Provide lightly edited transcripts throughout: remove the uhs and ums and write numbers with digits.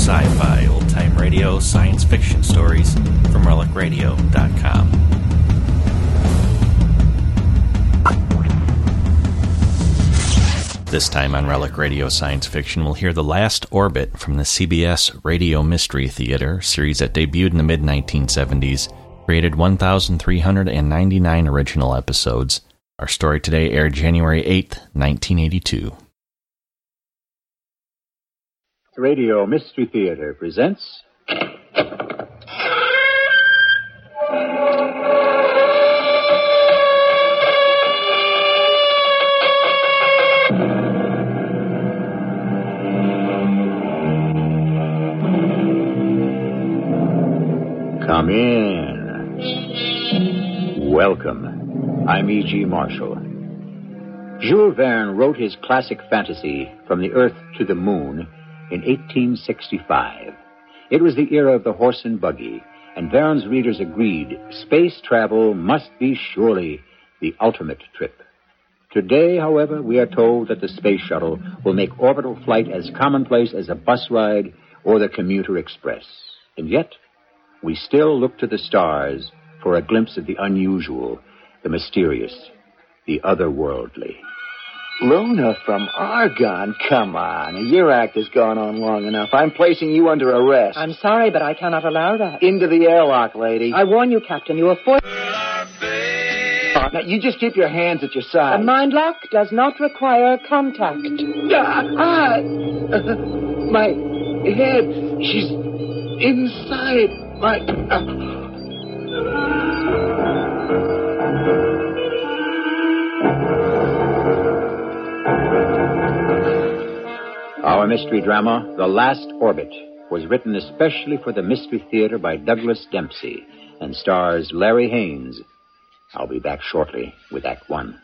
sci-fi, old-time radio, science fiction stories from RelicRadio.com. This time on Relic Radio Science Fiction, we'll hear The Last Orbit from the CBS Radio Mystery Theater, series that debuted in the mid-1970s, created 1,399 original episodes. Our story today aired January 8th, 1982. Radio Mystery Theater presents... Come in. Welcome. I'm E.G. Marshall. Jules Verne wrote his classic fantasy, From the Earth to the Moon, in 1865. It was the era of the horse and buggy, and Verne's readers agreed space travel must be surely the ultimate trip. Today, however, we are told that the space shuttle will make orbital flight as commonplace as a bus ride or the commuter express. And yet, we still look to the stars for a glimpse of the unusual, the mysterious, the otherworldly. Luna from Argonne? Come on. Your act has gone on long enough. I'm placing you under arrest. I'm sorry, but I cannot allow that. Into the airlock, lady. I warn you, Captain, you are forced... Now, you just keep your hands at your sides. A mind lock does not require contact. My head, she's inside my... Our mystery drama, The Last Orbit, was written especially for the Mystery Theater by Douglas Dempsey and stars Larry Haynes. I'll be back shortly with Act One.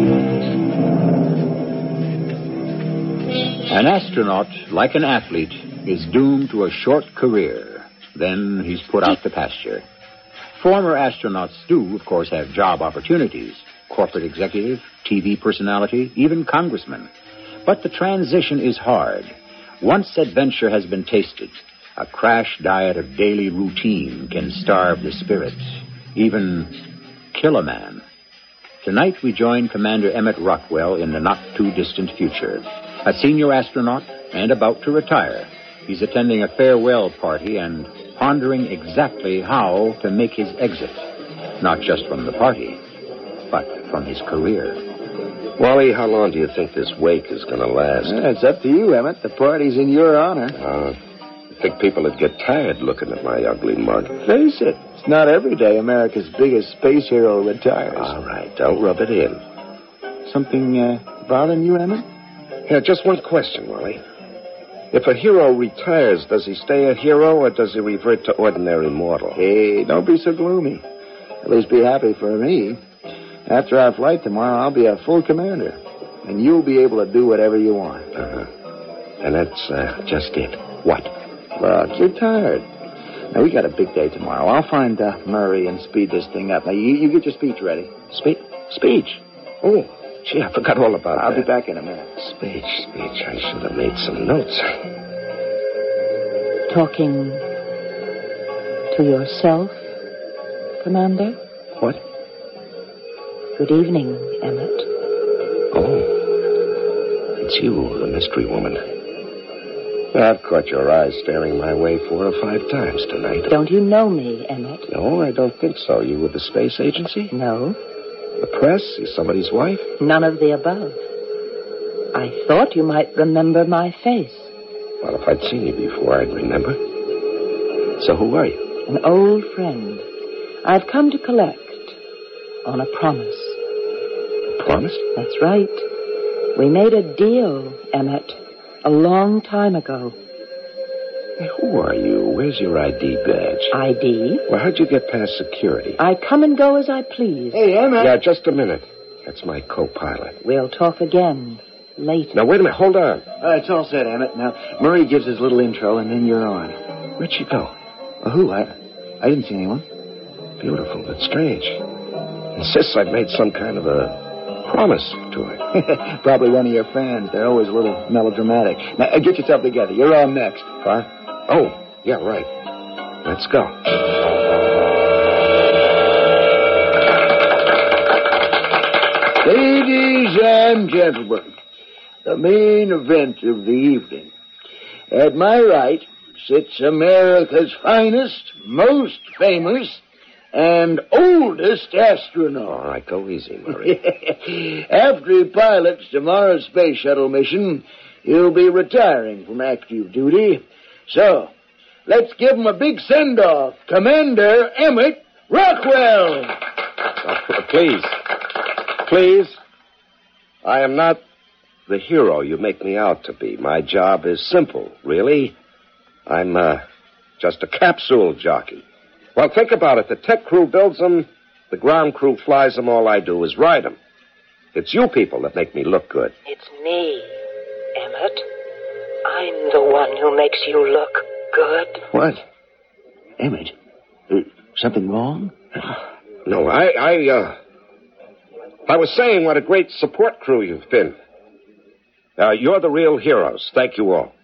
An astronaut, like an athlete, is doomed to a short career. Then he's put out to pasture. Former astronauts do, of course, have job opportunities. Corporate executive, TV personality, even congressman. But the transition is hard. Once adventure has been tasted, a crash diet of daily routine can starve the spirit, even kill a man. Tonight we join Commander Emmett Rockwell in the not-too-distant future. A senior astronaut and about to retire. He's attending a farewell party and pondering exactly how to make his exit. Not just from the party, but from his career. Wally, how long do you think this wake is going to last? It's up to you, Emmett. The party's in your honor. I think people would get tired looking at my ugly mug. Face it, it's not every day America's biggest space hero retires. All right, don't rub it in. Something bothering you, Emmett? Yeah, just one question, Wally. If a hero retires, does he stay a hero or does he revert to ordinary mortal? Hey, don't be so gloomy. At least be happy for me. After our flight tomorrow, I'll be a full commander. And you'll be able to do whatever you want. Uh-huh. And that's just it. What? Look, you're tired. Now, we got a big day tomorrow. I'll find Murray and speed this thing up. Now, you get your speech ready. Speech? Oh, gee, I forgot all about that. I'll be back in a minute. Speech. I should have made some notes. Talking to yourself, Commander? What? Good evening, Emmett. Oh, it's you, the mystery woman. I've caught your eyes staring my way 4 or 5 times tonight. Don't you know me, Emmett? No, I don't think so. You with the space agency? No. The press? You somebody's wife? None of the above. I thought you might remember my face. Well, if I'd seen you before, I'd remember. So who are you? An old friend. I've come to collect on a promise. Promise? That's right. We made a deal, Emmett, a long time ago. Hey, who are you? Where's your ID badge? ID? Well, how'd you get past security? I come and go as I please. Hey, Emmett. Yeah, just a minute. That's my co-pilot. We'll talk again later. Now, wait a minute. Hold on. It's all set, Emmett. Now, Murray gives his little intro, and then you're on. Where'd she go? Who? I didn't see anyone. Beautiful, but strange. Insists I've made some kind of a promise to her. Probably one of your fans. They're always a little melodramatic. Now, get yourself together. You're on next. What? Oh, yeah, right. Let's go. Ladies and gentlemen, the main event of the evening. At my right sits America's finest, most famous, and oldest astronaut. All right, go easy, Murray. After he pilots tomorrow's space shuttle mission, he'll be retiring from active duty. So, let's give him a big send-off. Commander Emmett Rockwell. Please. I am not the hero you make me out to be. My job is simple, really. I'm just a capsule jockey. Well, think about it. The tech crew builds them, the ground crew flies them, all I do is ride them. It's you people that make me look good. It's me, Emmett. I'm the one who makes you look good. What? Emmett? Something wrong? No, I was saying what a great support crew you've been. You're the real heroes. Thank you all.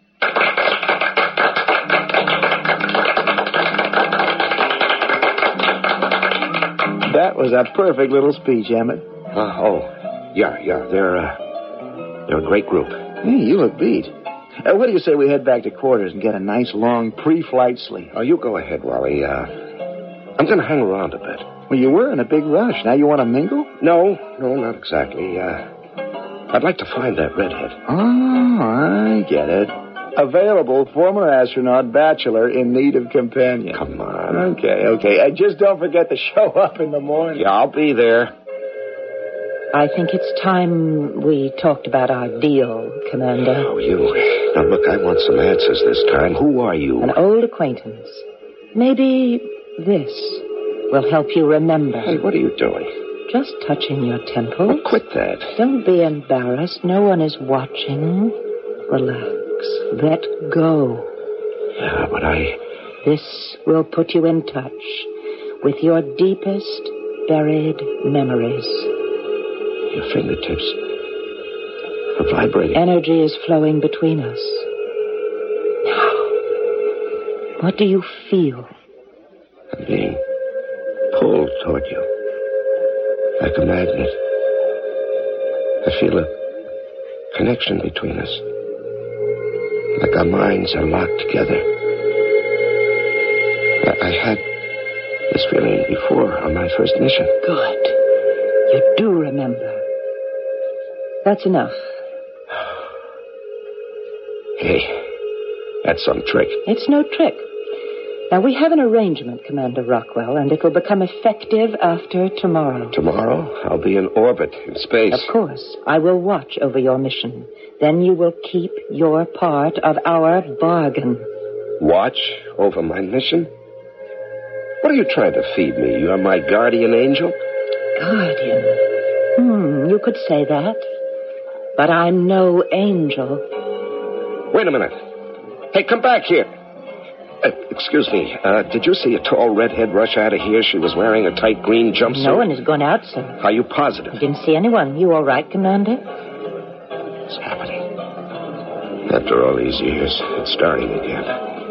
That was a perfect little speech, Emmett. Yeah. They're a great group. Hey, you look beat. What do you say we head back to quarters and get a nice long pre-flight sleep? Oh, you go ahead, Wally. I'm going to hang around a bit. Well, you were in a big rush. Now you want to mingle? No, not exactly. I'd like to find that redhead. Oh, I get it. Available former astronaut, bachelor, in need of companion. Come on. Okay. Just don't forget to show up in the morning. Yeah, I'll be there. I think it's time we talked about our deal, Commander. Oh, you. Now, look, I want some answers this time. Who are you? An old acquaintance. Maybe this will help you remember. Hey, what are you doing? Just touching your temples. Oh, quit that. Don't be embarrassed. No one is watching. Relax. Let go. Yeah, but This will put you in touch with your deepest buried memories. Your fingertips are vibrating. Energy is flowing between us. Now, what do you feel? I'm being pulled toward you. Like a magnet. I feel a connection between us. Like our minds are locked together. I had this feeling before on my first mission. Good. You do remember. That's enough. Hey, that's some trick. It's no trick. Now, we have an arrangement, Commander Rockwell, and it will become effective after tomorrow. Tomorrow, I'll be in orbit in space. Of course. I will watch over your mission. Then you will keep your part of our bargain. Watch over my mission? What are you trying to feed me? You're my guardian angel? Guardian. You could say that. But I'm no angel. Wait a minute. Hey, come back here. Excuse me. Did you see a tall redhead rush out of here? She was wearing a tight green jumpsuit. No one has gone out, sir. Are you positive? I didn't see anyone. You all right, Commander? It's happening. After all these years, it's starting again.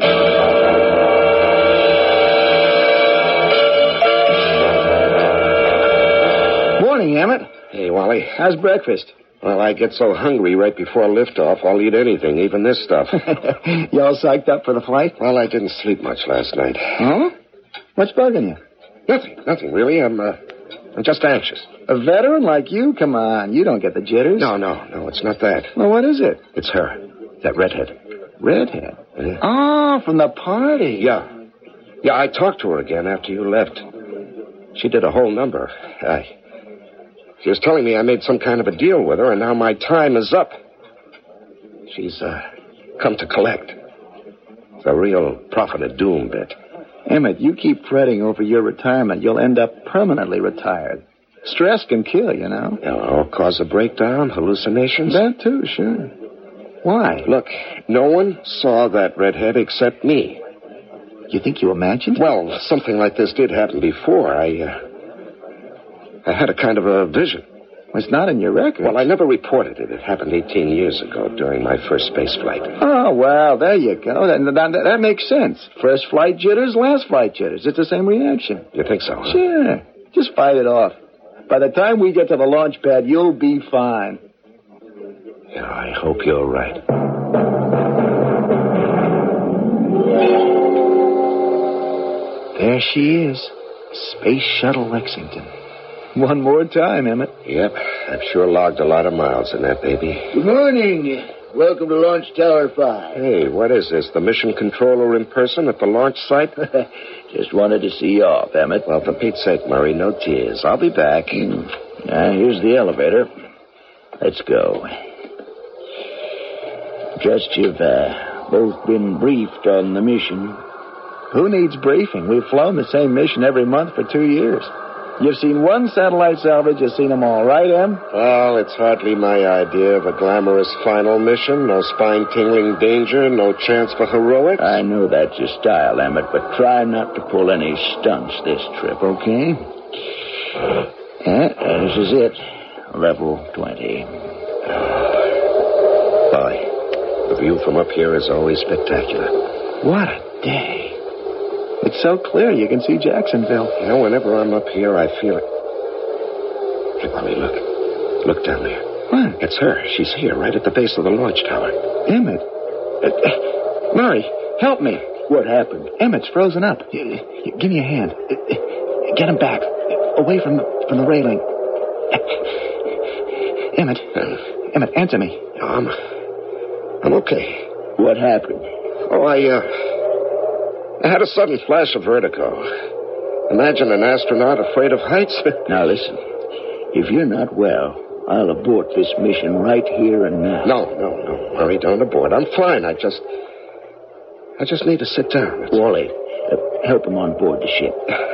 Morning, Emmett. Hey, Wally. How's breakfast? Well, I get so hungry right before liftoff, I'll eat anything, even this stuff. You all psyched up for the flight? Well, I didn't sleep much last night. Huh? What's bugging you? Nothing really. I'm just anxious. A veteran like you? Come on, you don't get the jitters. No, it's not that. Well, what is it? It's her. That redhead. Redhead? Yeah. Oh, from the party. Yeah, I talked to her again after you left. She did a whole number. She was telling me I made some kind of a deal with her, and now my time is up. She's come to collect. It's a real prophet of doom bit. Emmett, you keep fretting over your retirement, you'll end up permanently retired. Stress can kill, you know. Or cause a breakdown, hallucinations. That too, sure. Why? Look, no one saw that redhead except me. You think you imagined it? Well, something like this did happen before. I had a kind of a vision. It's not in your record. Well, I never reported it. It happened 18 years ago during my first space flight. Oh, well, there you go. That makes sense. First flight jitters, last flight jitters. It's the same reaction. You think so? Huh? Sure. Just fight it off. By the time we get to the launch pad, you'll be fine. Yeah, I hope you're right. There she is. Space Shuttle Lexington. One more time, Emmett. Yep, I've sure logged a lot of miles in that baby. Good morning. Welcome to Launch Tower 5. Hey, what is this? The mission controller in person at the launch site? Just wanted to see you off, Emmett. Well, for Pete's sake, Murray, no tears. I'll be back. Here's the elevator. Let's go. Just you've both been briefed on the mission. Who needs briefing? We've flown the same mission every month for 2 years. You've seen one satellite salvage, you've seen them all, right, Em? Well, it's hardly my idea of a glamorous final mission. No spine-tingling danger, no chance for heroics. I know that's your style, Emmett, but try not to pull any stunts this trip, okay? This is it. Level 20. Boy, the view from up here is always spectacular. What a day. It's so clear you can see Jacksonville. You know, whenever I'm up here, I feel it. Hey, Wally, look. Look down there. What? It's her. She's here, right at the base of the launch tower. Emmett. Murray, help me. What happened? Emmett's frozen up. Give me a hand. Get him back. Away from the railing. Emmett, answer me. I'm okay. What happened? Oh, I had a sudden flash of vertigo. Imagine an astronaut afraid of heights. Now, listen. If you're not well, I'll abort this mission right here and now. No, Murray, don't abort. I'm fine. I just need to sit down. Wally, help him on board the ship.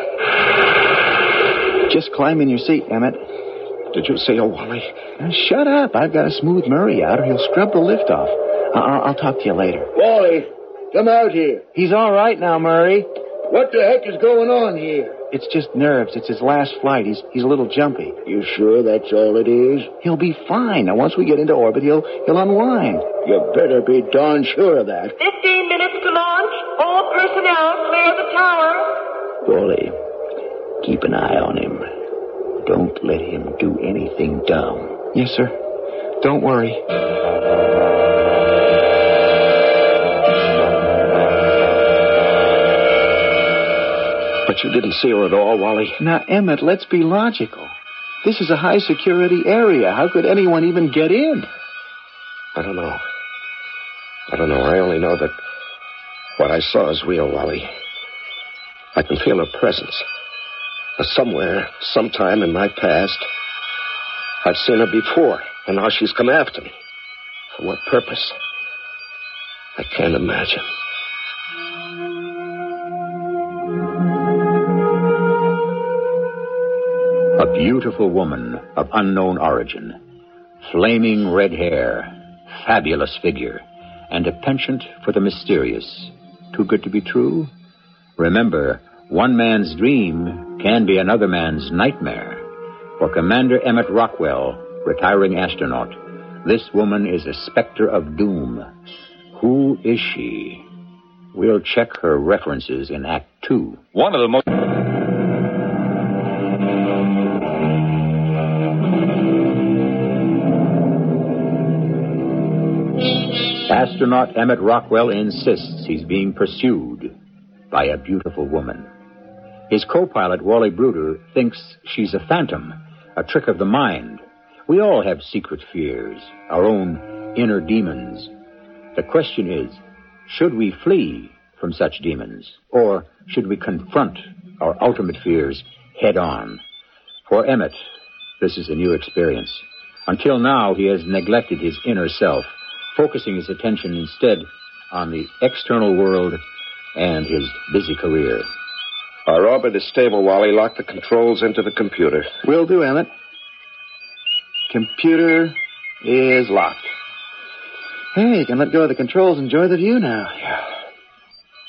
Just climb in your seat, Emmett. Did you say, Wally? Shut up. I've got to smooth Murray out or he'll scrub the lift off. I'll talk to you later. Wally, come out here. He's all right now, Murray. What the heck is going on here? It's just nerves. It's his last flight. He's a little jumpy. You sure that's all it is? He'll be fine. Now, once we get into orbit, he'll unwind. You better be darn sure of that. 15 minutes to launch. All personnel clear the tower. Wally, keep an eye on him. Don't let him do anything dumb. Yes, sir. Don't worry. But you didn't see her at all, Wally? Now, Emmett, let's be logical. This is a high-security area. How could anyone even get in? I don't know. I only know that what I saw is real, Wally. I can feel her presence. Somewhere, sometime in my past, I've seen her before, and now she's come after me. For what purpose? I can't imagine. A beautiful woman of unknown origin, flaming red hair, fabulous figure, and a penchant for the mysterious. Too good to be true? Remember, one man's dream can be another man's nightmare. For Commander Emmett Rockwell, retiring astronaut, this woman is a specter of doom. Who is she? We'll check her references in Act 2. One of the most... Astronaut Emmett Rockwell insists he's being pursued by a beautiful woman. His co-pilot, Wally Bruder, thinks she's a phantom, a trick of the mind. We all have secret fears, our own inner demons. The question is, should we flee from such demons, or should we confront our ultimate fears head on? For Emmett, this is a new experience. Until now, he has neglected his inner self, focusing his attention instead on the external world and his busy career. Our orbit is stable, Wally. Lock the controls into the computer. Will do, Emmett. Computer is locked. Hey, you can let go of the controls and enjoy the view now.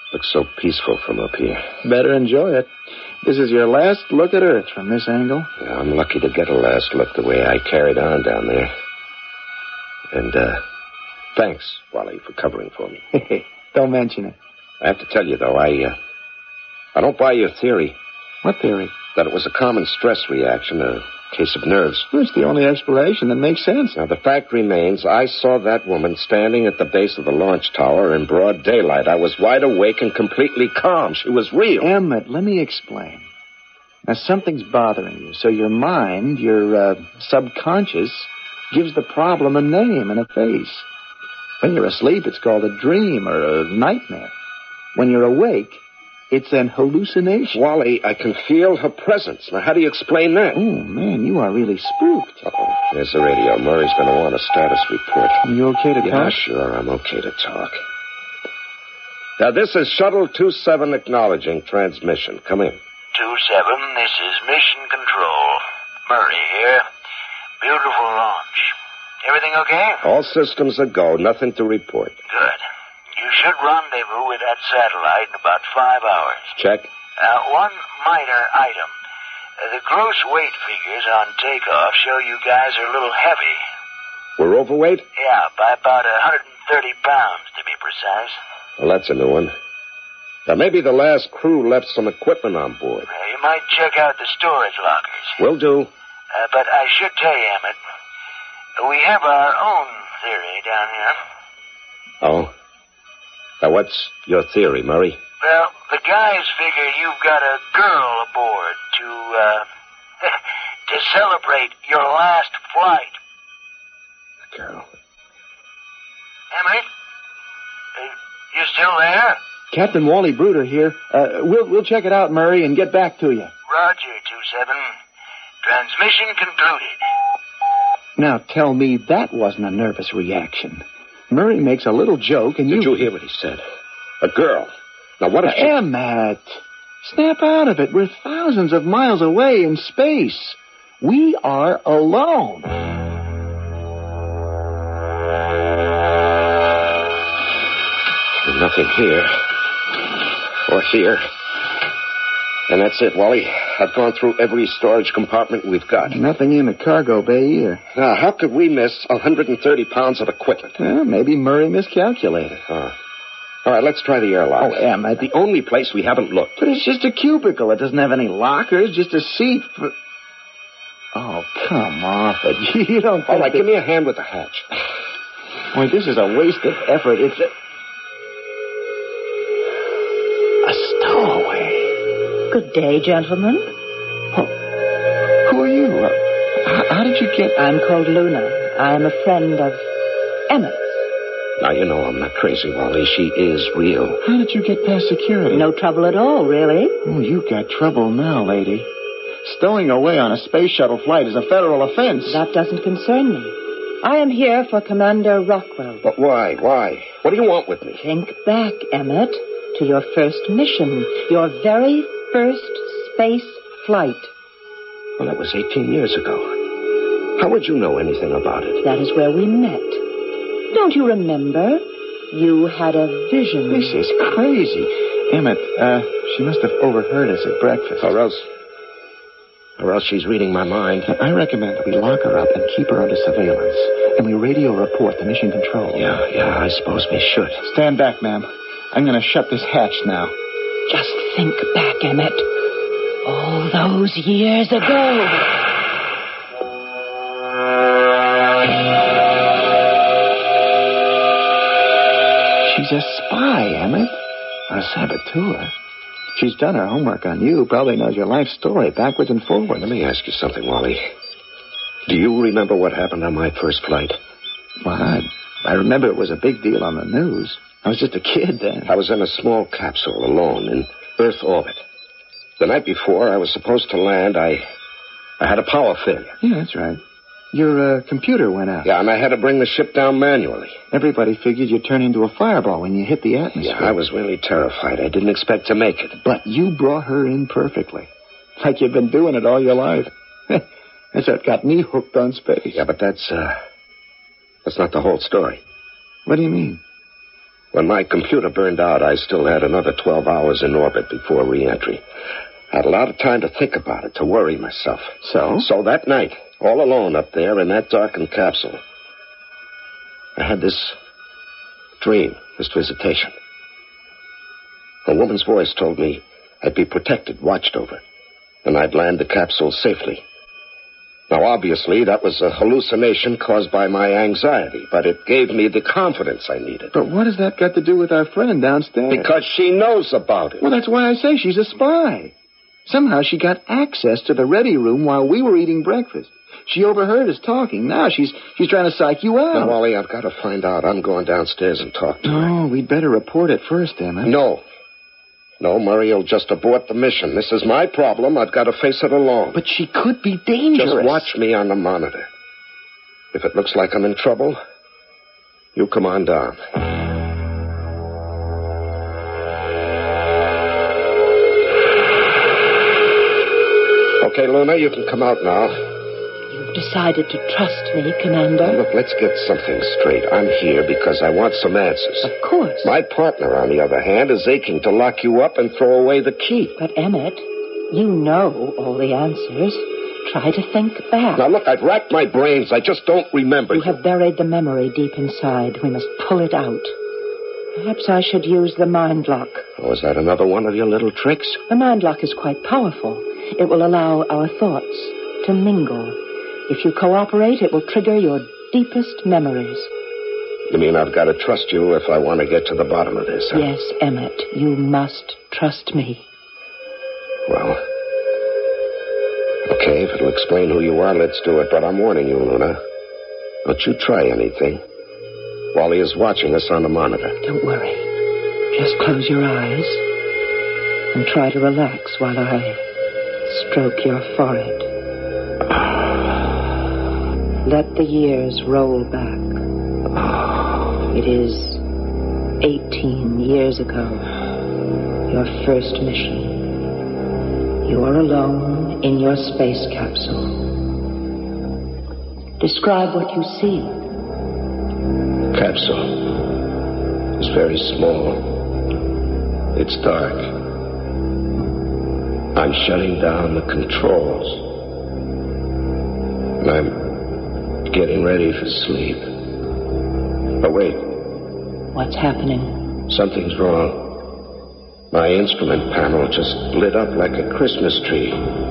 Looks so peaceful from up here. Better enjoy it. This is your last look at Earth from this angle. Yeah, I'm lucky to get a last look the way I carried on down there. And, thanks, Wally, for covering for me. Don't mention it. I have to tell you, though, I don't buy your theory. What theory? That it was a common stress reaction, a case of nerves. Well, it's the only explanation that makes sense. Now, the fact remains, I saw that woman standing at the base of the launch tower in broad daylight. I was wide awake and completely calm. She was real. Emmett, let me explain. Now, something's bothering you, so your mind, your subconscious, gives the problem a name and a face. When you're asleep, it's called a dream or a nightmare. When you're awake, it's an hallucination. Wally, I can feel her presence. Now, how do you explain that? Oh, man, you are really spooked. Uh-oh. There's the radio. Murray's going to want a status report. Are you okay to Yeah, talk? sure. I'm okay to talk. Now, this is Shuttle 27 acknowledging transmission. Come in. 27, this is Mission Control. Murray here. Beautiful launch. Everything okay? All systems a go. Nothing to report. Good. You should rendezvous with that satellite in about 5 hours. Check. One minor item. The gross weight figures on takeoff show you guys are a little heavy. We're overweight? Yeah, by about 130 pounds, to be precise. Well, that's a new one. Now, maybe the last crew left some equipment on board. You might check out the storage lockers. Will do. But I should tell you, Emmett, we have our own theory down here. Oh? Now, what's your theory, Murray? Well, the guys figure you've got a girl aboard to celebrate your last flight. A girl. Emmett? You still there? Captain Wally Bruder here. We'll check it out, Murray, and get back to you. Roger, 27. Transmission concluded. Now, tell me that wasn't a nervous reaction. Murray makes a little joke, and Did you hear what he said? A girl. Now, what if she... Emmett, snap out of it. We're thousands of miles away in space. We are alone. Nothing here. Or here. And that's it, Wally. I've gone through every storage compartment we've got. Nothing in the cargo bay either. Now, how could we miss 130 pounds of equipment? Well, maybe Murray miscalculated. All right, let's try the airlock. Oh, Emmett. The only place we haven't looked. But it's just a cubicle. It doesn't have any lockers, just a seat for... Oh, come off it. You don't think All right, give me a hand with the hatch. Boy, this is a waste of effort. It's a stowaway. Good day, gentlemen. Who are you? How did you get... I'm called Luna. I'm a friend of Emmett's. Now, you know I'm not crazy, Wally. She is real. How did you get past security? No trouble at all, really. Oh, you got trouble now, lady. Stowing away on a space shuttle flight is a federal offense. That doesn't concern me. I am here for Commander Rockwell. But why? Why? What do you want with me? Think back, Emmett, to your first mission. Your very first space flight. Well, that was 18 years ago. How would you know anything about it? That is where we met. Don't you remember? You had a vision. This is crazy. Emmett, she must have overheard us at breakfast. Or else she's reading my mind. I recommend we lock her up and keep her under surveillance. And we radio report to Mission Control. Yeah, I suppose we should. Stand back, ma'am. I'm going to shut this hatch now. Just think back, Emmett. All those years ago. She's a spy, Emmett. A saboteur. She's done her homework on you, probably knows your life story backwards and forwards. Let me ask you something, Wally. Do you remember what happened on my first flight? Well, I remember it was a big deal on the news. I was just a kid then. I was in a small capsule alone in Earth orbit. The night before I was supposed to land, I had a power failure. Yeah, that's right. Your computer went out. Yeah, and I had to bring the ship down manually. Everybody figured you'd turn into a fireball when you hit the atmosphere. Yeah, I was really terrified. I didn't expect to make it. But you brought her in perfectly. Like you've been doing it all your life. That's what got me hooked on space. Yeah, but that's not the whole story. What do you mean? When my computer burned out, I still had another 12 hours in orbit before re-entry. I had a lot of time to think about it, to worry myself. So? So that night, all alone up there in that darkened capsule, I had this dream, this visitation. A woman's voice told me I'd be protected, watched over, and I'd land the capsule safely. Now, obviously, that was a hallucination caused by my anxiety, but it gave me the confidence I needed. But what has that got to do with our friend downstairs? Because she knows about it. Well, that's why I say she's a spy. Somehow she got access to the ready room while we were eating breakfast. She overheard us talking. Now she's trying to psych you out. Now, Wally, I've got to find out. I'm going downstairs and talk to her. Oh, we'd better report it first, Emmett. No, Murray will just abort the mission. This is my problem. I've got to face it alone. But she could be dangerous. Just watch me on the monitor. If it looks like I'm in trouble, you come on down. Okay, Luna, you can come out now. You've decided to trust me, Commander? Now, look, let's get something straight. I'm here because I want some answers. Of course. My partner, on the other hand, is aching to lock you up and throw away the key. But, Emmett, you know all the answers. Try to think back. Now, look, I've racked my brains. I just don't remember. You have buried the memory deep inside. We must pull it out. Perhaps I should use the mind lock. Oh, is that another one of your little tricks? The mind lock is quite powerful. It will allow our thoughts to mingle. If you cooperate, it will trigger your deepest memories. You mean I've got to trust you if I want to get to the bottom of this, huh? Yes, Emmett, you must trust me. Well, okay, if it'll explain who you are, let's do it. But I'm warning you, Luna. Don't you try anything. Wally is watching us on the monitor. Don't worry. Just close your eyes and try to relax while I stroke your forehead. Let the years roll back. It is 18 years ago, your first mission. You are alone in your space capsule. Describe what you see. The capsule is very small. It's dark. I'm shutting down the controls. And I'm getting ready for sleep. But wait. What's happening? Something's wrong. My instrument panel just lit up like a Christmas tree.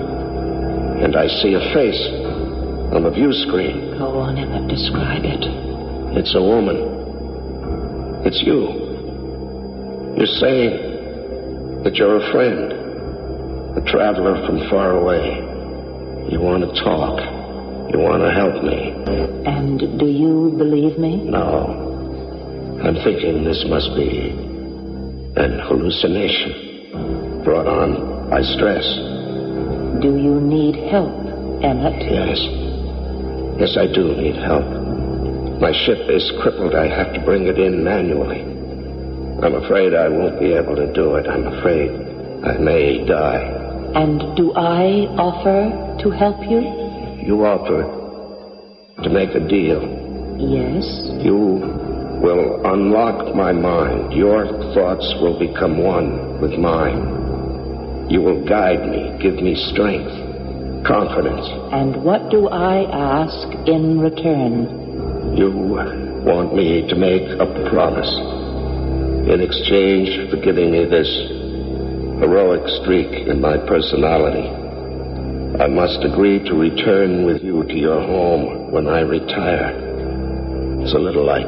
And I see a face on the view screen. Go on, Emmett, describe it. It's a woman. It's you. You're saying that you're a friend, a traveler from far away. You want to talk. You want to help me. And do you believe me? No. I'm thinking this must be an hallucination brought on by stress. Do you need help, Emmett? Yes. Yes, I do need help. My ship is crippled. I have to bring it in manually. I'm afraid I won't be able to do it. I'm afraid I may die. And do I offer to help you? You offer to make a deal. Yes. You will unlock my mind. Your thoughts will become one with mine. You will guide me, give me strength, confidence. And what do I ask in return? You want me to make a promise. In exchange for giving me this heroic streak in my personality, I must agree to return with you to your home when I retire. It's a little like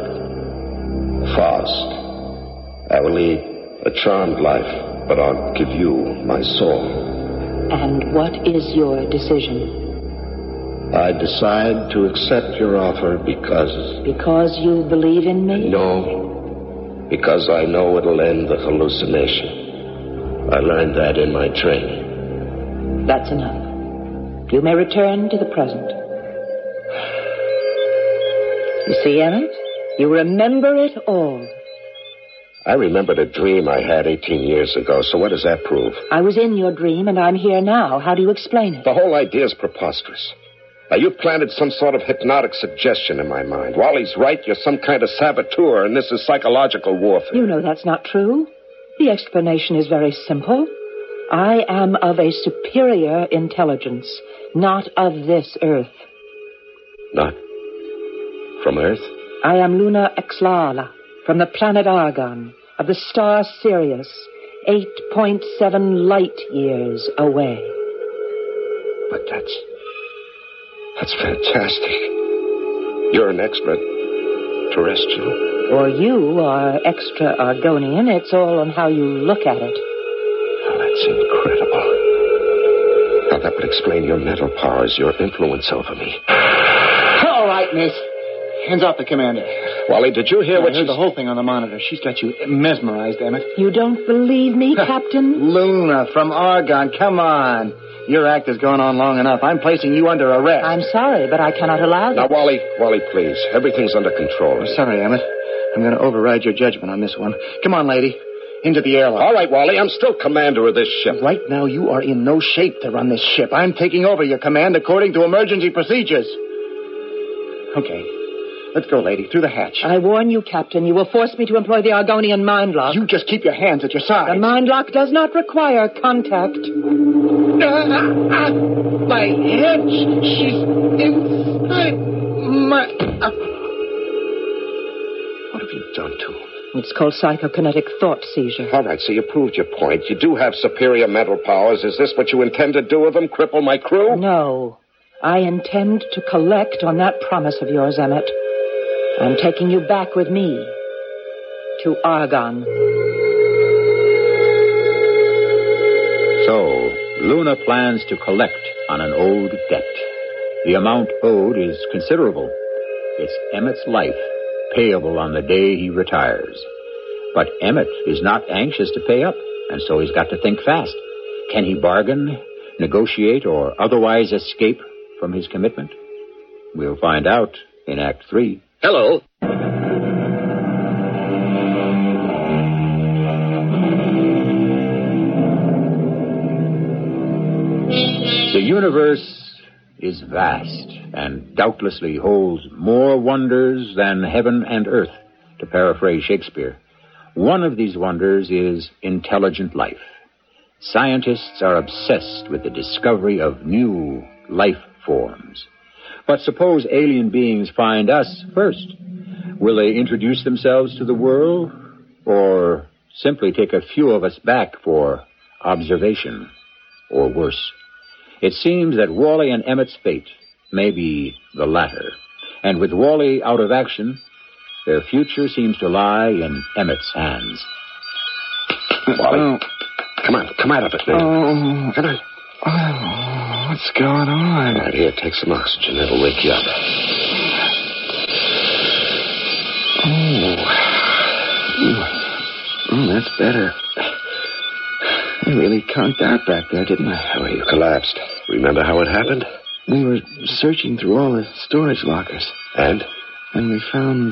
Faust. I will lead a charmed life, but I'll give you my soul. And what is your decision? I decide to accept your offer because... Because you believe in me? No, because I know it'll end the hallucination. I learned that in my training. That's enough. You may return to the present. You see, Emmett? You remember it all. I remembered a dream I had 18 years ago, so what does that prove? I was in your dream, and I'm here now. How do you explain it? The whole idea is preposterous. Now, you've planted some sort of hypnotic suggestion in my mind. Wally's right. You're some kind of saboteur, and this is psychological warfare. You know that's not true. The explanation is very simple. I am of a superior intelligence, not of this Earth. Not from Earth? I am Luna Exlala, from the planet Argon, of the star Sirius, 8.7 light years away. But that's fantastic. You're an extraterrestrial. Or you are extra-Argonian. It's all on how you look at it. Oh, that's incredible. Now, that would explain your mental powers, your influence over me. All right, miss. Hands off the commander. Wally, did you hear I what heard the whole thing on the monitor. She's got you mesmerized, Emmett. You don't believe me, Captain? Luna from Argon, come on. Your act has gone on long enough. I'm placing you under arrest. I'm sorry, but I cannot allow Now, that. Wally, please. Everything's under control. I'm sorry, Emmett. I'm going to override your judgment on this one. Come on, lady. Into the airlock. All right, Wally, I'm still commander of this ship. Right now, you are in no shape to run this ship. I'm taking over your command according to emergency procedures. Okay. Let's go, lady. Through the hatch. I warn you, Captain, you will force me to employ the Argonian mind lock. You just keep your hands at your sides. The mind lock does not require contact. My head. She's inside my... What have you done to him? It's called psychokinetic thought seizure. All right, so you proved your point. You do have superior mental powers. Is this what you intend to do with them? Cripple my crew? No. I intend to collect on that promise of yours, Emmett. I'm taking you back with me to Argon. So, Luna plans to collect on an owed debt. The amount owed is considerable. It's Emmett's life, payable on the day he retires. But Emmett is not anxious to pay up, and so he's got to think fast. Can he bargain, negotiate, or otherwise escape from his commitment? We'll find out in Act 3. Hello. The universe is vast and doubtlessly holds more wonders than heaven and earth, to paraphrase Shakespeare. One of these wonders is intelligent life. Scientists are obsessed with the discovery of new life forms. But suppose alien beings find us first. Will they introduce themselves to the world, or simply take a few of us back for observation, or worse? It seems that Wally and Emmett's fate may be the latter. And with Wally out of action, their future seems to lie in Emmett's hands. Wally, come out of it, man. Come on. Oh, what's going on? All right, here, take some oxygen. It'll wake you up. Oh, that's better. I really conked out back there, didn't I? Well, you collapsed. Remember how it happened? We were searching through all the storage lockers. And? And we found,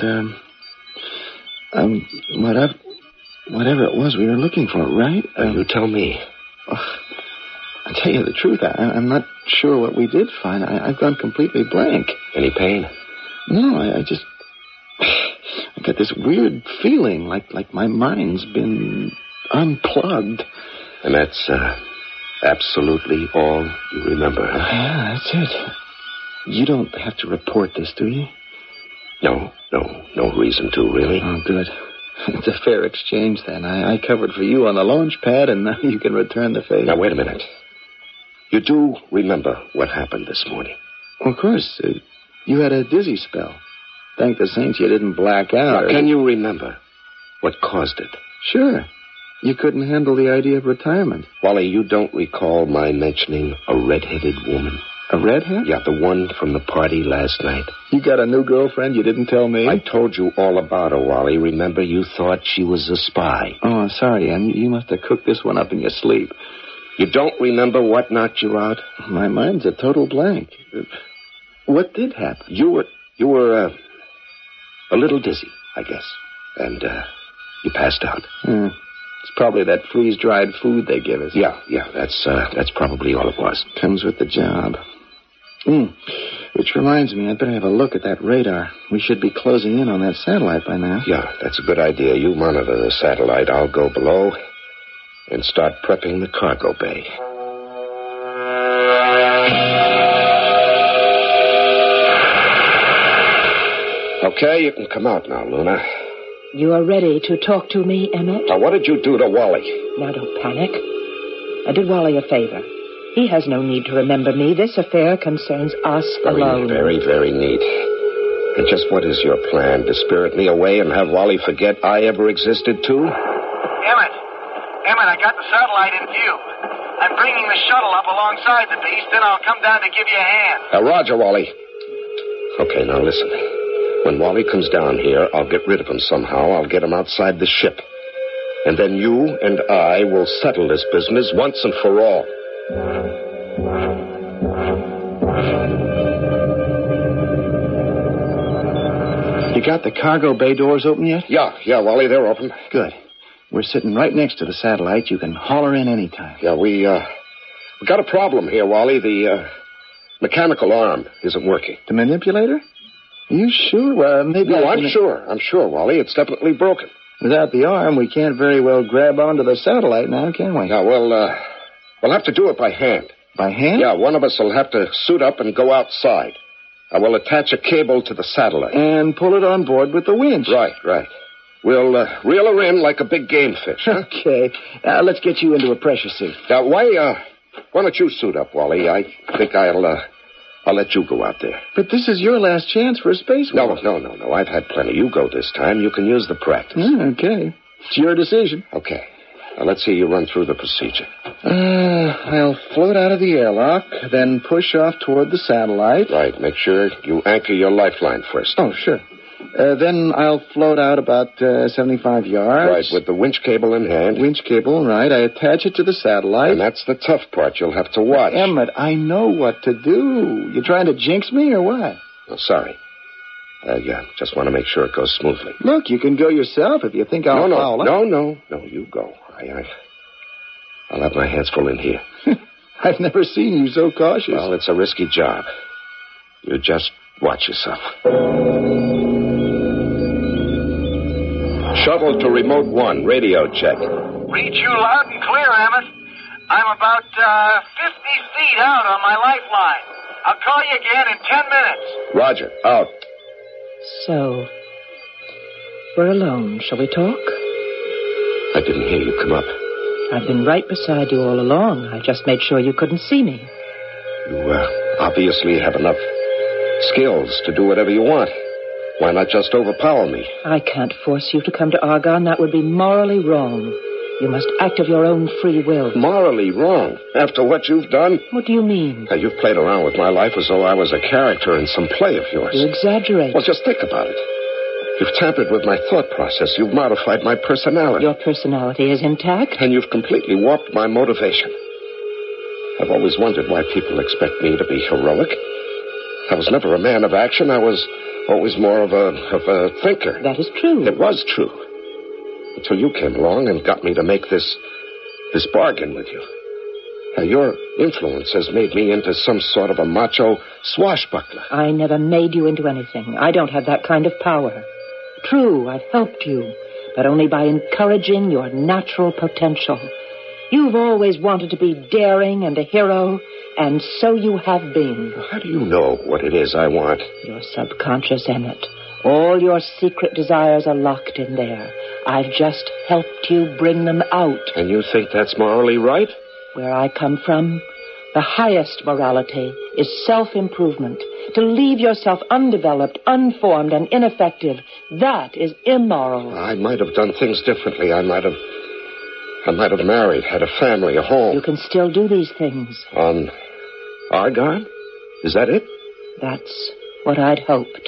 whatever it was we were looking for, right? You tell me. I'll tell you the truth. I'm not sure what we did find. I've gone completely blank. Any pain? No, I got this weird feeling like my mind's been unplugged. And that's absolutely all you remember, huh? Yeah, that's it. You don't have to report this, do you? No reason to, really. Oh, good. It's a fair exchange, then. I covered for you on the launch pad, and now you can return the favor. Now, wait a minute. You do remember what happened this morning? Of course. You had a dizzy spell. Thank the saints you didn't black out. Now, can you remember what caused it? Sure. You couldn't handle the idea of retirement. Wally, you don't recall my mentioning a red-headed woman? A redhead? Yeah, the one from the party last night. You got a new girlfriend you didn't tell me? I told you all about her, Wally. Remember, you thought she was a spy. Oh, I'm sorry, Ann. You must have cooked this one up in your sleep. You don't remember what knocked you out? My mind's a total blank. What did happen? You were a little dizzy, I guess. And you passed out. It's probably that freeze-dried food they give us. Yeah, that's probably all it was. Comes with the job. Which reminds me, I'd better have a look at that radar. We should be closing in on that satellite by now. Yeah, that's a good idea. You monitor the satellite. I'll go below and start prepping the cargo bay. Okay, you can come out now, Luna. You are ready to talk to me, Emmett? Now, what did you do to Wally? Now, don't panic. I did Wally a favor. He has no need to remember me. This affair concerns us alone. Very, very neat. And just what is your plan? To spirit me away and have Wally forget I ever existed, too? Emmett, I got the satellite in view. I'm bringing the shuttle up alongside the beast, then I'll come down to give you a hand. Roger, Wally. Okay, now listen. When Wally comes down here, I'll get rid of him somehow. I'll get him outside the ship. And then you and I will settle this business once and for all. You got the cargo bay doors open yet? Yeah, Wally, they're open. Good. We're sitting right next to the satellite. You can haul her in anytime. Yeah, we got a problem here, Wally. The mechanical arm isn't working. The manipulator? Are you sure? Well, maybe. No, I'm sure, Wally. It's definitely broken. Without the arm, we can't very well grab onto the satellite now, can we? Yeah, well, we'll have to do it by hand. By hand? Yeah, one of us will have to suit up and go outside. I will attach a cable to the satellite. And pull it on board with the winch. Right. We'll reel her in like a big game fish. Huh? Okay. Let's get you into a pressure suit. Now, why don't you suit up, Wally? I think I'll let you go out there. But this is your last chance for a spacewalk. No. I've had plenty. You go this time. You can use the practice. Okay. It's your decision. Okay. Now, let's see you run through the procedure. I'll float out of the airlock, then push off toward the satellite. Right. Make sure you anchor your lifeline first. Oh, sure. Then I'll float out about 75 yards. Right, with the winch cable in hand. Winch cable, right. I attach it to the satellite. And that's the tough part you'll have to watch. Emmett, I know what to do. You trying to jinx me or what? Oh, sorry. Just want to make sure it goes smoothly. Look, you can go yourself if you think I'll foul up. No, you go. I'll have my hands full in here. I've never seen you so cautious. Well, it's a risky job. You just watch yourself. Shuttle to remote 1. Radio check. Read you loud and clear, Emmett. I'm about 50 feet out on my lifeline. I'll call you again in 10 minutes. Roger. Out. So, we're alone. Shall we talk? I didn't hear you come up. I've been right beside you all along. I just made sure you couldn't see me. You obviously have enough skills to do whatever you want. Why not just overpower me? I can't force you to come to Argonne. That would be morally wrong. You must act of your own free will. Morally wrong? After what you've done? What do you mean? You've played around with my life as though I was a character in some play of yours. You exaggerate. Well, just think about it. You've tampered with my thought process. You've modified my personality. Your personality is intact? And you've completely warped my motivation. I've always wondered why people expect me to be heroic. I was never a man of action. I was always more of a thinker. That is true. It was true. Until you came along and got me to make this bargain with you. Your influence has made me into some sort of a macho swashbuckler. I never made you into anything. I don't have that kind of power. True, I've helped you, but only by encouraging your natural potential. You've always wanted to be daring and a hero, and so you have been. How do you know what it is I want? Your subconscious, Emmett. All your secret desires are locked in there. I've just helped you bring them out. And you think that's morally right? Where I come from, the highest morality is self-improvement. To leave yourself undeveloped, unformed, and ineffective, that is immoral. I might have done things differently. I might have married, had a family, a home. You can still do these things. On Argonne? Is that it? That's what I'd hoped.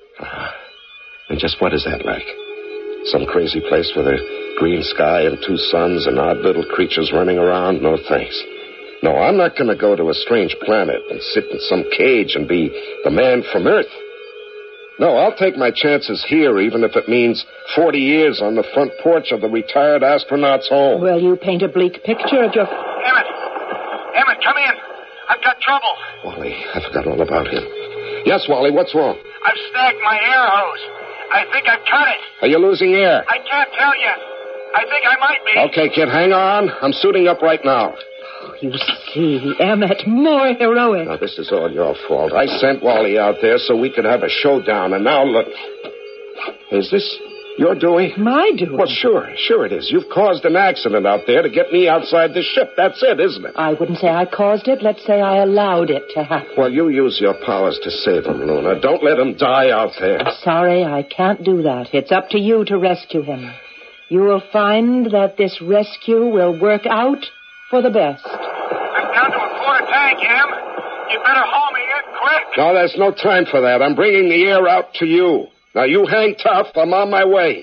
And just what is that like? Some crazy place with a green sky and 2 suns and odd little creatures running around? No, thanks. No, I'm not going to go to a strange planet and sit in some cage and be the man from Earth. No, I'll take my chances here, even if it means 40 years on the front porch of the retired astronaut's home. Well, you paint a bleak picture of your... Emmett, come in. I've got trouble. Wally, I forgot all about him. Yes, Wally, what's wrong? I've snagged my air hose. I think I've cut it. Are you losing air? I can't tell yet. I think I might be. Okay, kid, hang on. I'm suiting up right now. You see, Emmett, more heroic. Now, this is all your fault. I sent Wally out there so we could have a showdown, and now look. Is this your doing? My doing? Well, sure it is. You've caused an accident out there to get me outside the ship. That's it, isn't it? I wouldn't say I caused it. Let's say I allowed it to happen. Well, you use your powers to save him, Luna. Don't let him die out there. Sorry, I can't do that. It's up to you to rescue him. You will find that this rescue will work out for the best. I'm down to a quarter tank, Em. You better haul me in quick. No, there's no time for that. I'm bringing the air out to you. Now, you hang tough. I'm on my way.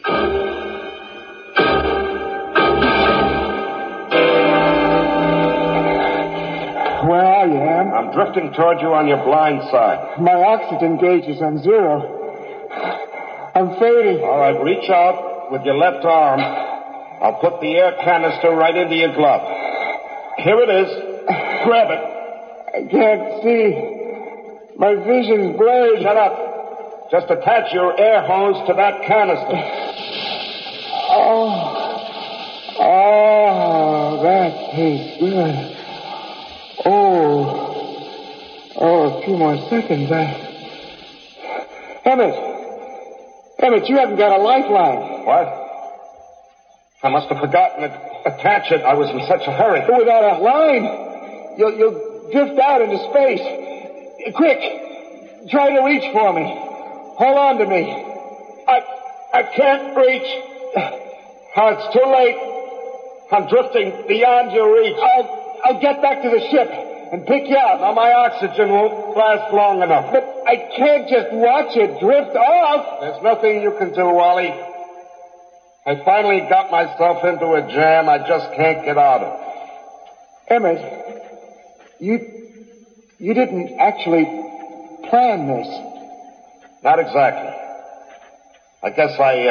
Where are you, Em? I'm drifting toward you on your blind side. My oxygen gauge is on 0. I'm fading. All right, reach out with your left arm. I'll put the air canister right into your glove. Here it is. Grab it. I can't see. My vision's blurred. Shut up. Just attach your air hose to that canister. Oh, that tastes good. Oh, a few more seconds. Emmett, you haven't got a lifeline. What? I must have forgotten to attach it. I was in such a hurry. Without a line, you'll drift out into space. Quick, try to reach for me. Hold on to me. I can't reach. Oh, it's too late. I'm drifting beyond your reach. I'll get back to the ship and pick you up. Now, my oxygen won't last long enough. But I can't just watch it drift off. There's nothing you can do, Wally. I finally got myself into a jam I just can't get out of. Emmett, you didn't actually plan this. Not exactly. I guess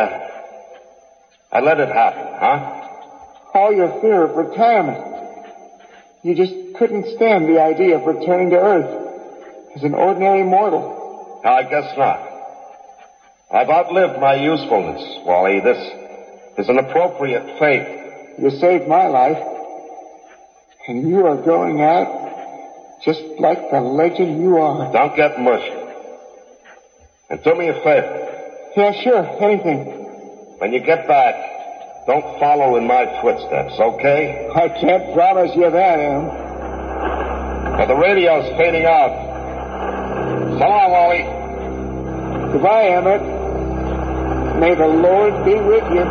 I let it happen, huh? All your fear of retirement. You just couldn't stand the idea of returning to Earth as an ordinary mortal. I guess not. I've outlived my usefulness, Wally. This is an appropriate fate. You saved my life, and you are going out just like the legend you are. Don't get mushy. And do me a favor. Yeah, sure. Anything. When you get back, don't follow in my footsteps, okay? I can't promise you that, Em. Well, the radio's fading out. So long, Wally. Goodbye, Emmett. May the Lord be with you.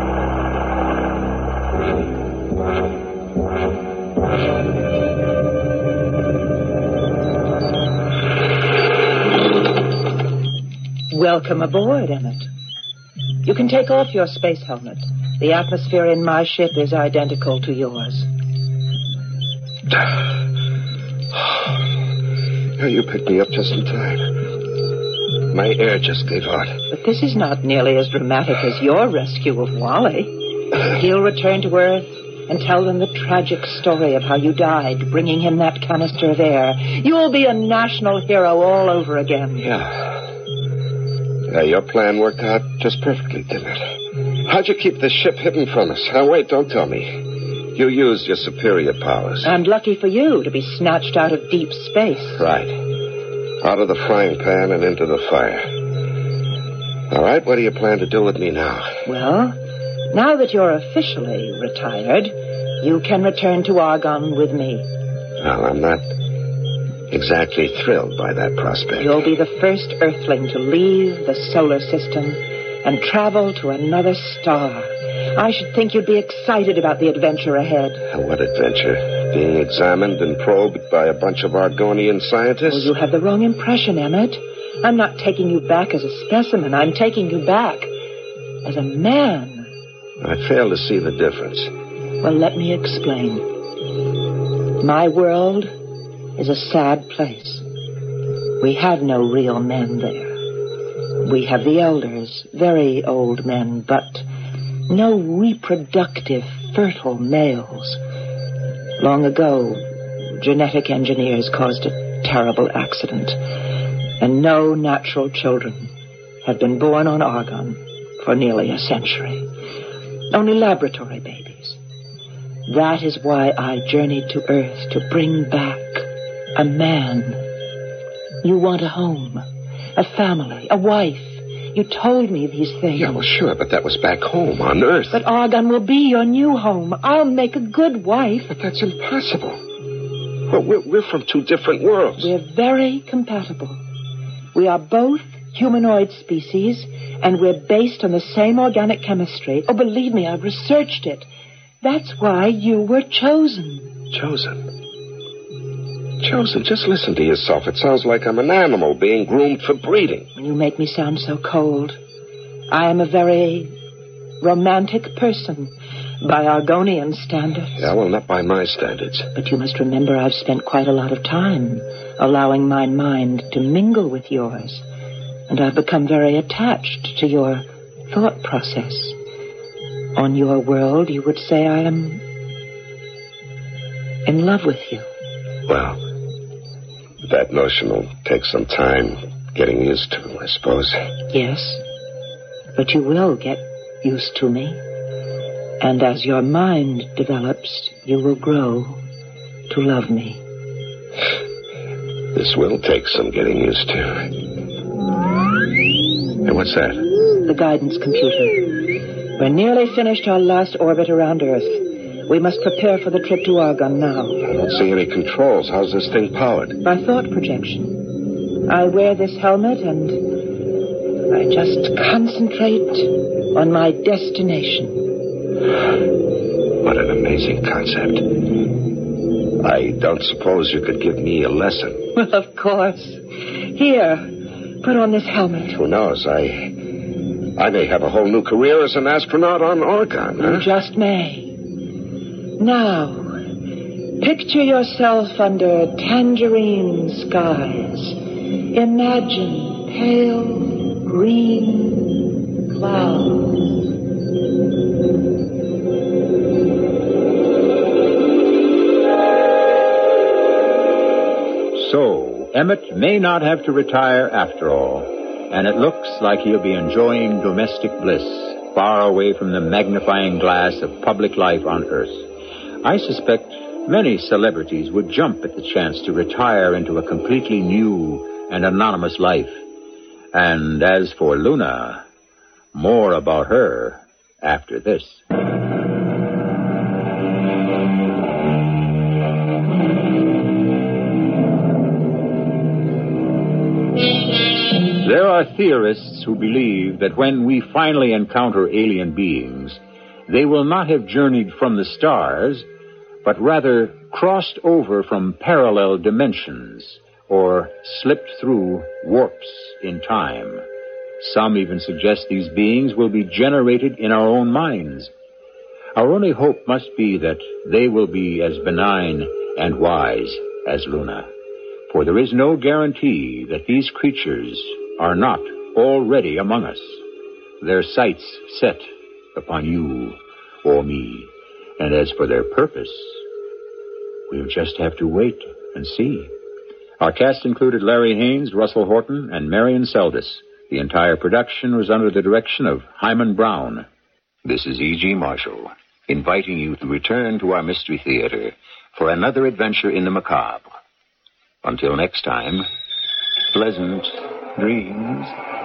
Welcome aboard, Emmett. You can take off your space helmet. The atmosphere in my ship is identical to yours. You picked me up just in time. My air just gave out. But this is not nearly as dramatic as your rescue of Wally. He'll return to Earth and tell them the tragic story of how you died, bringing him that canister of air. You'll be a national hero all over again. Yeah, your plan worked out just perfectly, didn't it? How'd you keep this ship hidden from us? Wait, don't tell me. You used your superior powers. And lucky for you to be snatched out of deep space. Right. Out of the frying pan and into the fire. All right, what do you plan to do with me now? Well, now that you're officially retired, you can return to Argonne with me. Well, I'm not exactly thrilled by that prospect. You'll be the first Earthling to leave the solar system and travel to another star. I should think you'd be excited about the adventure ahead. What adventure? Being examined and probed by a bunch of Argonian scientists? Well, you have the wrong impression, Emmett. I'm not taking you back as a specimen. I'm taking you back as a man. I fail to see the difference. Well, let me explain. My world is a sad place. We have no real men there. We have the elders, very old men, but no reproductive, fertile males. Long ago, genetic engineers caused a terrible accident. And no natural children have been born on Argon for nearly a century. Only laboratory babies. That is why I journeyed to Earth, to bring back a man. You want a home, a family, a wife. You told me these things. Yeah, well, sure, but that was back home on Earth. But Argon will be your new home. I'll make a good wife. But that's impossible. Well, we're from two different worlds. We're very compatible. We are both humanoid species, and we're based on the same organic chemistry. Oh, believe me, I've researched it. That's why you were chosen. Chosen? Chosen? Just listen to yourself. It sounds like I'm an animal being groomed for breeding. You make me sound so cold. I am a very romantic person by Argonian standards. Yeah, well, not by my standards. But you must remember I've spent quite a lot of time allowing my mind to mingle with yours. And I've become very attached to your thought process. On your world, you would say I am in love with you. Well, that notion will take some time getting used to, I suppose. Yes, but you will get used to me. And as your mind develops, you will grow to love me. This will take some getting used to. Hey, what's that? The guidance computer. We're nearly finished our last orbit around Earth. We must prepare for the trip to Argon now. I don't see any controls. How's this thing powered? By thought projection. I wear this helmet and I just concentrate on my destination. What an amazing concept. I don't suppose you could give me a lesson. Well, of course. Here, put on this helmet. Who knows? I may have a whole new career as an astronaut on Argon, huh? You just may. Now, picture yourself under tangerine skies. Imagine pale green clouds. So, Emmett may not have to retire after all, and it looks like he'll be enjoying domestic bliss, far away from the magnifying glass of public life on Earth. I suspect many celebrities would jump at the chance to retire into a completely new and anonymous life. And as for Luna, more about her after this. There are theorists who believe that when we finally encounter alien beings, they will not have journeyed from the stars, but rather crossed over from parallel dimensions or slipped through warps in time. Some even suggest these beings will be generated in our own minds. Our only hope must be that they will be as benign and wise as Luna, for there is no guarantee that these creatures are not already among us, their sights set upon you or me. And as for their purpose, we'll just have to wait and see. Our cast included Larry Haynes, Russell Horton, and Marion Seldes. The entire production was under the direction of Hyman Brown. This is E.G. Marshall, inviting you to return to our Mystery Theater for another adventure in the macabre. Until next time, pleasant dreams.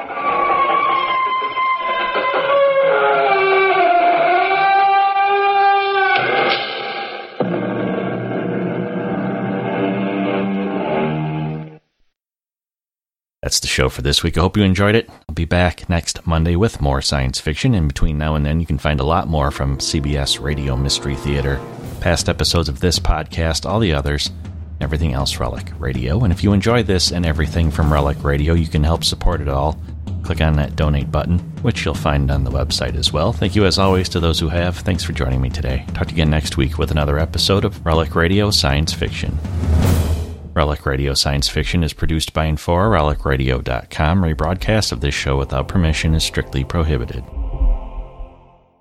That's the show for this week. I hope you enjoyed it. I'll be back next Monday with more science fiction. In between now and then, you can find a lot more from CBS Radio Mystery Theater, past episodes of this podcast, all the others, everything else Relic Radio. And if you enjoy this and everything from Relic Radio, you can help support it all. Click on that donate button, which you'll find on the website as well. Thank you as always to those who have. Thanks for joining me today. Talk to you again next week with another episode of Relic Radio Science Fiction. Relic Radio Science Fiction is produced by Infora, relicradio.com. Rebroadcast of this show without permission is strictly prohibited.